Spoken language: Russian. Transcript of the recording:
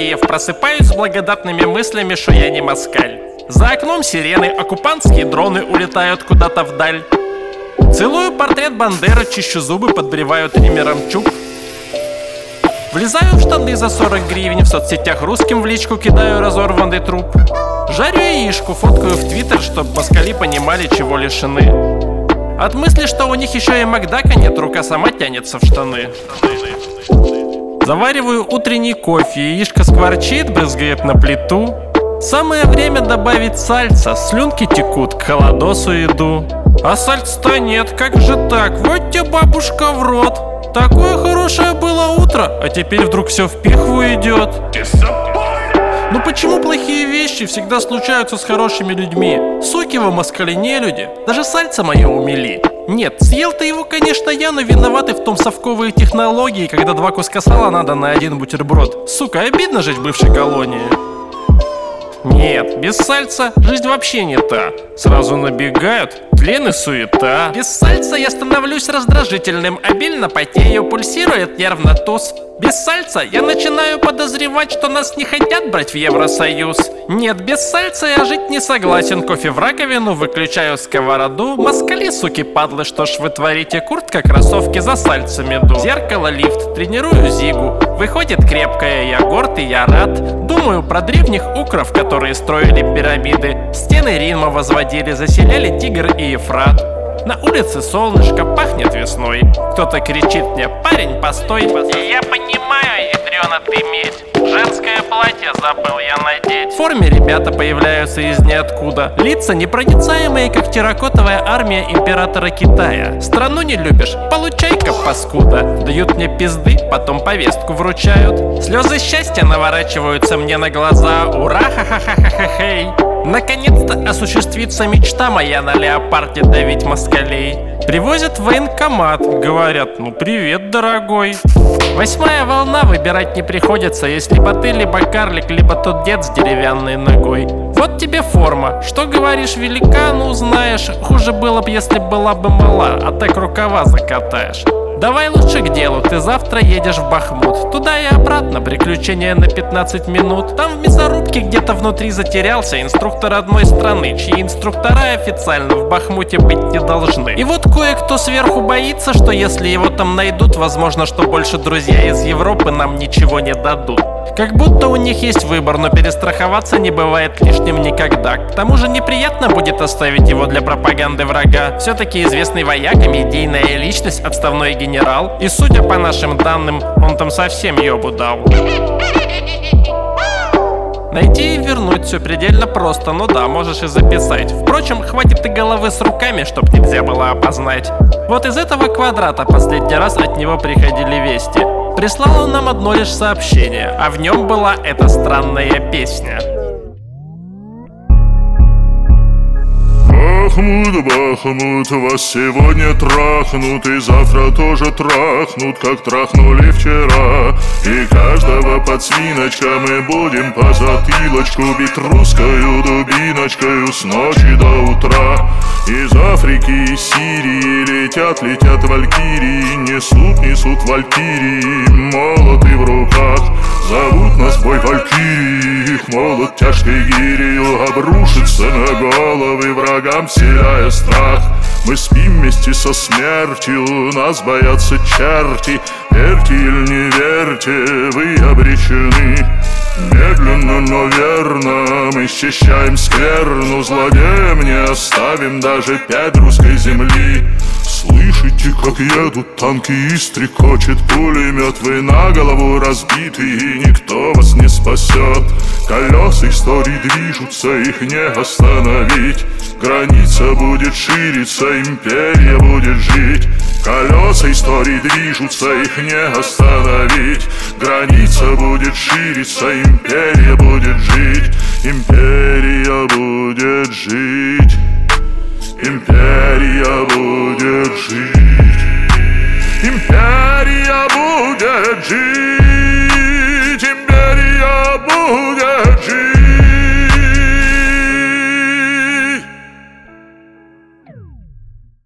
Киев, просыпаюсь с благодатными мыслями, что я не москаль. За окном сирены, оккупантские дроны улетают куда-то вдаль. Целую портрет Бандеры, чищу зубы, подбреваю триммером чуб. Влезаю в штаны за 40 гривен, в соцсетях русским в личку кидаю разорванный труп. Жарю яишку, фоткаю в твиттер, чтоб москали понимали, чего лишены. От мысли, что у них еще и Макдака нет, рука сама тянется в штаны. Завариваю утренний кофе, яишко скворчит, брызгает на плиту. Самое время добавить сальца, слюнки текут, к холодосу иду. А сальца-то нет, как же так? Вот тебе бабушка в рот. Такое хорошее было утро, а теперь вдруг все в пихву идет. Ну почему плохие вещи всегда случаются с хорошими людьми? Суки вы, москали, не люди. Даже сальца мое умели. Нет, съел-то его, конечно, я, но виноваты в том совковые технологии, когда 2 куска сала надо на 1 бутерброд. Сука, обидно жить в бывшей колонии. Нет, без сальца жизнь вообще не та. Сразу набегают тлен и суета. Без сальца я становлюсь раздражительным, обильно потею, пульсирует нервно туз. Без сальца я начинаю подозревать, что нас не хотят брать в Евросоюз. Нет, без сальца я жить не согласен. Кофе в раковину, выключаю сковороду. Москали, суки, падлы, что ж вы творите? Куртка, кроссовки, за сальцем иду. Зеркало, лифт, тренирую зигу. Выходит крепкая, я горд и я рад. Думаю про древних укров, которые строили пирамиды. Стены Рима возводили, заселяли Тигр и Ефрат. На улице солнышко, пахнет весной. Кто-то кричит мне: парень, постой. И я понимаю, ядрёна ты медь. Женское платье забыл я надеть. В форме ребята появляются из ниоткуда. Лица непроницаемые, как терракотовая армия императора Китая. Страну не любишь? Получай-ка, паскуда. Дают мне пизды, потом повестку вручают. Слезы счастья наворачиваются мне на глаза. Ура, ха-ха-ха-ха-хей. Наконец-то осуществится мечта моя на леопарде давить москалей. Привозят в военкомат, говорят: ну привет, дорогой. 8-я волна, выбирать не приходится. Есть либо ты, либо карлик, либо тот дед с деревянной ногой. Вот тебе форма, что говоришь, велика, ну знаешь. Хуже было бы, если была бы мала, а так рукава закатаешь. Давай лучше к делу, ты завтра едешь в Бахмут. Туда и обратно, приключения на 15 минут. Там в мясорубке где-то внутри затерялся инструктор одной страны, чьи инструктора официально в Бахмуте быть не должны. И вот кое-кто сверху боится, что если его там найдут, возможно, что больше друзья из Европы нам ничего не дадут. Как будто у них есть выбор, но перестраховаться не бывает лишним никогда. К тому же неприятно будет оставить его для пропаганды врага. Все-таки известный вояка, медийная личность, отставной генерал. И судя по нашим данным, он там совсем ёбу дал. Найти и вернуть все предельно просто, ну да, можешь и записать. Впрочем, хватит и головы с руками, чтоб нельзя было опознать. Вот из этого квадрата последний раз от него приходили вести. Прислал он нам одно лишь сообщение, а в нем была эта странная песня. Бахмут, Бахмут, вас сегодня трахнут и завтра тоже трахнут, как трахнули вчера. И каждого под свиночка мы будем по затылочку бить русскою дубиночкою с ночи до утра. Из Африки и Сирии летят валькирии, несут валькирии, молоты в руках. Зовут нас в бой валькирии, их молот тяжкой гирью обрушится на головы врагам, вселяя страх. Мы спим вместе со смертью, нас боятся черти. Верьте или не верьте, вы обречены. Медленно, но верно мы счищаем скверну. Злодеям не оставим даже 5 русской земли. Слышите, как едут танки и стрекочет пулемет? Вы на голову разбиты, и никто вас не спасет. Колеса истории движутся, их не остановить. Граница будет шириться, империя будет жить. Колеса истории движутся, их не остановить. Граница будет шириться, империя будет жить. Империя будет жить. Империя будет жить. Империя будет жить. Империя будет жить.